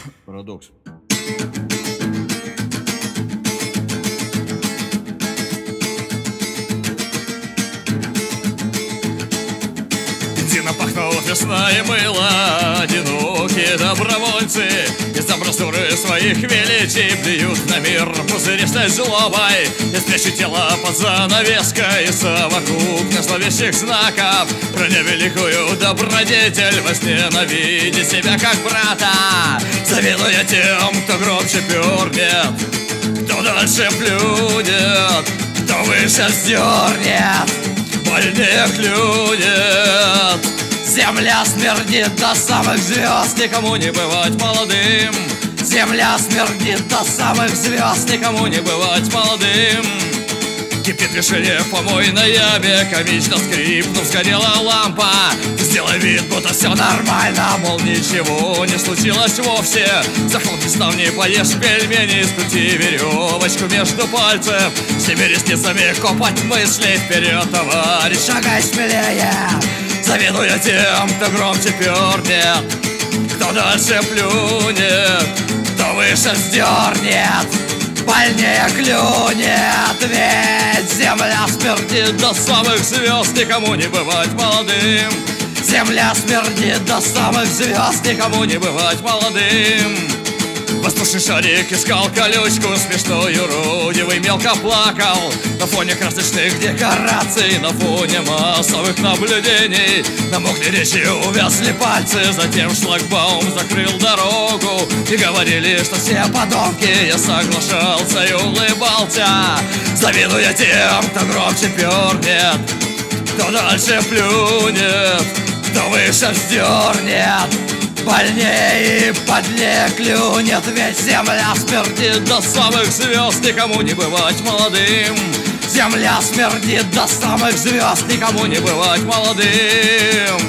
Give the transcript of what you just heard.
Парадокс. Бензином пахнут весна и мыло. Одинокие добровольцы из амбразуры своих величий плюют на мир пузыристой злобой и спрячут тело под занавеской совокупных зловещих знаков. Броня великую добродетель, возненавидеть себя как брата, завидуя тем, кто громче пернет, кто дальше плюнет, кто выше сдернет, больнее клюнет. Земля смердит до самых звезд, никому не бывать молодым. Земля смердит до самых звезд, никому не бывать молодым. Кипит решение в помойной яме, комично скрипнув, сгорела лампа. Сделай вид, будто все нормально, мол, ничего не случилось вовсе. Захлопни ставни, поешь пельмени, скрути веревочку между пальцев. Всеми ресницами копать мысли вперед, товарищ, шагай смелее. Завидуя тем, кто громче пернет, кто дальше плюнет, кто выше сдернет, больнее клюнет. Ведь земля смердит до самых звезд, никому не бывать молодым. Земля смердит до самых звезд, никому не бывать молодым. Воздушный шарик искал колючку, смешной, уродивый, мелко плакал на фоне красочных декораций, на фоне массовых наблюдений. Намокли речи, увязли пальцы, затем шлагбаум закрыл дорогу. И говорили, что все подонки. Я соглашался и улыбался, завидуя тем, кто громче пернет, кто дальше плюнет, кто выше вздернет, больнее и подлее клюнет. Ведь земля смердит до самых звезд, никому не бывать молодым. Земля смердит до самых звезд, никому не бывать молодым.